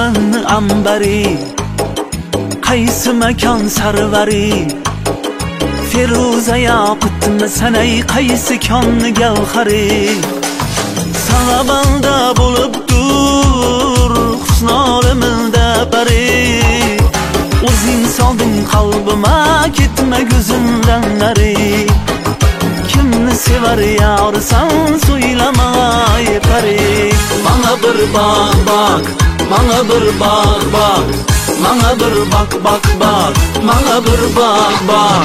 dushmanni ambari, qaysi makon sarvari, feruza yoqutmi sanay qaysi konni gavhari. Sana banda bo'libdur husnolimda bari, o'zing solding qalbima ketma ko'zimdan nari. Kimni sevar yorsan so'ylamay pari. Mana bir bak, mana bir bak, mana bir bak, mana bir bak.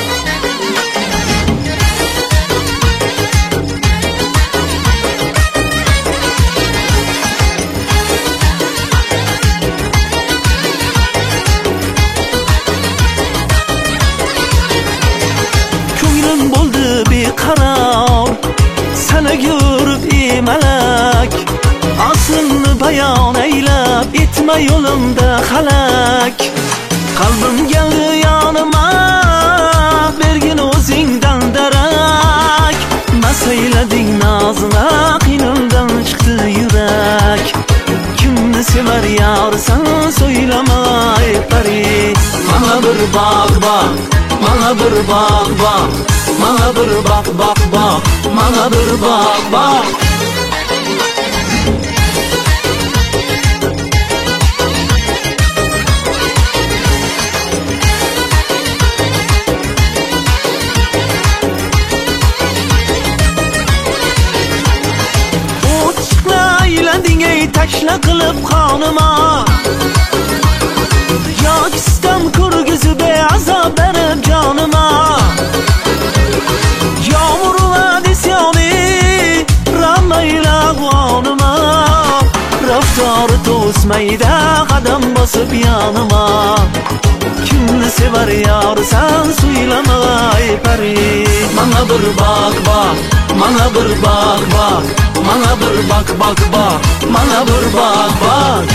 Bo'ldi beqaror sana ko'rib emalak, aslini bayon aylab etma yo'limda halak. Qalbim keldi yonima bergin o'zingdan darak, masaylading nozina qiynaldan chiqdi yurak. Kimni sevar yorsan so'ylamay pari. Mana bir bak, mana bir bak, mana bir bak, mana bir bak. O'chiqla aylanding ey tashla qilib qonima, yoki sitam ko'rgizib azob berib jonima. Yağmur va nisyoni ramayla g'onima, raftori to'smayda qadam bosib yonima. Kimni sevar yorsan so'ylamay pari. Mana bir bak, mana bir bak, mana bir bak, mana bir bak.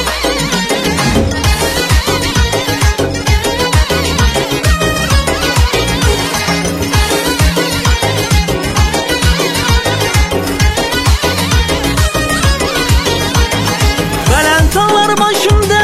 Valantonlar boshimda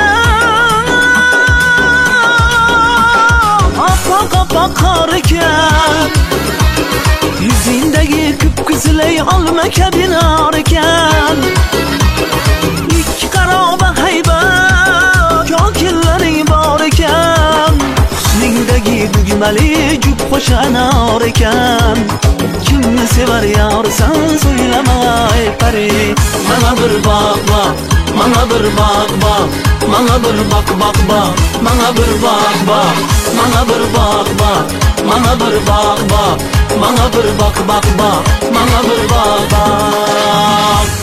oppoq qor ekan, yuzingdagi ko'p-ko'zlay olma kabi nor ekan. Ikki qaroba haybat kokillaring bor ekan, husningdagi bugmali jup qo'shanor ekan. Kimni sevar yorsan so'ylamay pari. Mana bir bak, mana bir bak, mana bir bak, mana bir bak, mana bir bak, mana bir bak, mana bir bak, mana bir bak.